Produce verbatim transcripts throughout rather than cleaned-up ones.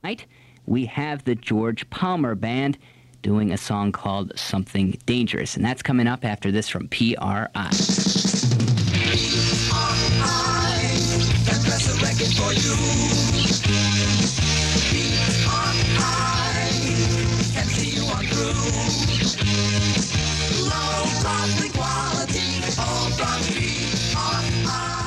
We have the George Palmer Band doing a song called Something Dangerous, and that's coming up after this from P R I. P R I can press a record for you. P R I can see you on through. Low cost quality, all from P R I.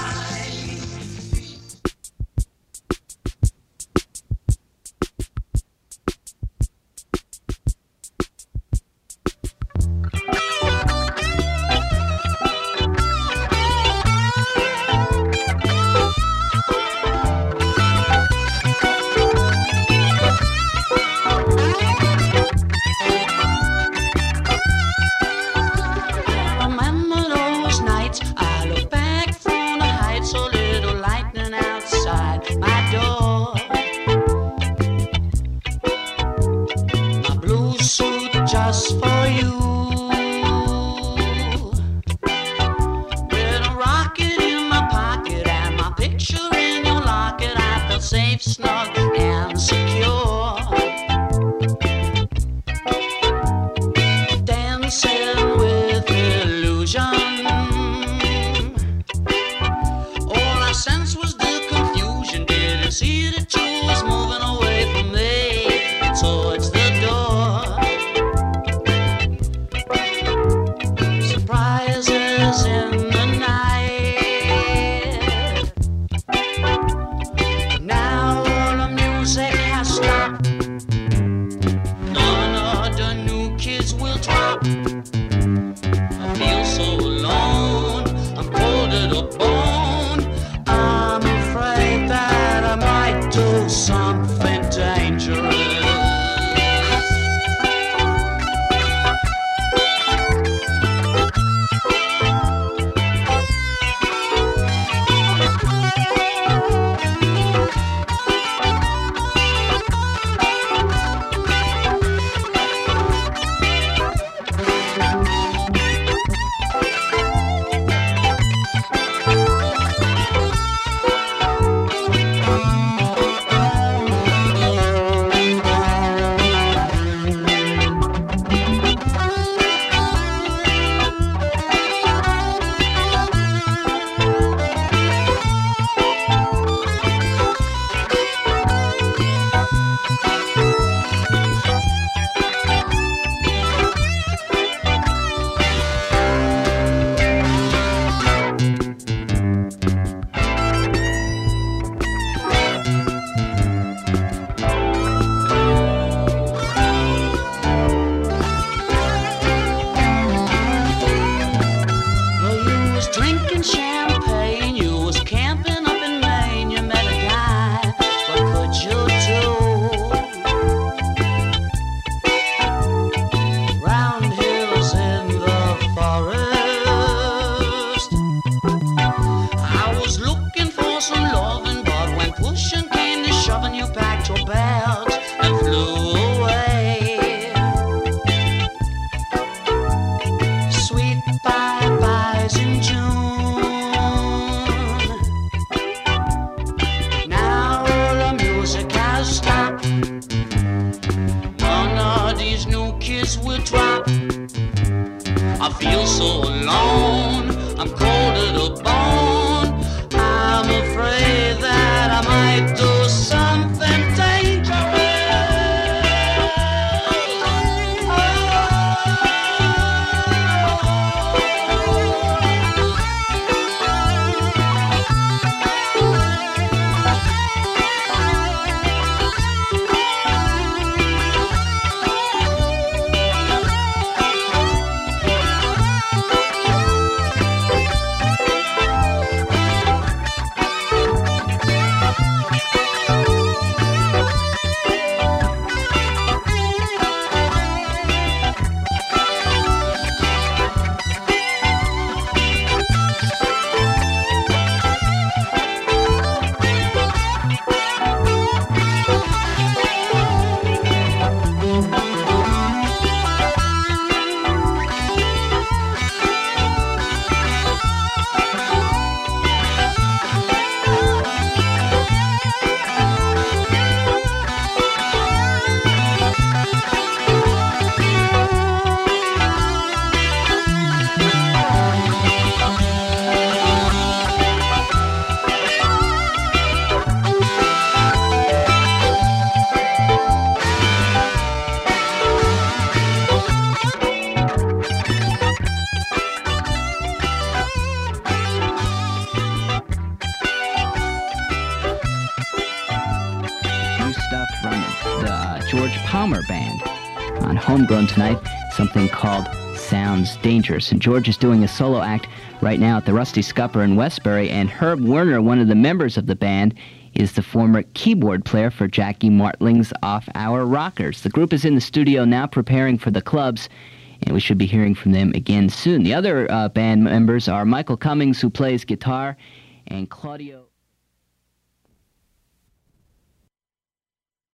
George Palmer Band. On Homegrown tonight, something called Sounds Dangerous. And George is doing a solo act right now at the Rusty Scupper in Westbury, and Herb Werner, one of the members of the band, is the former keyboard player for Jackie Martling's Off Hour Rockers. The group is in the studio now preparing for the clubs, and we should be hearing from them again soon. The other uh, band members are Michael Cummings, who plays guitar, and Claudio...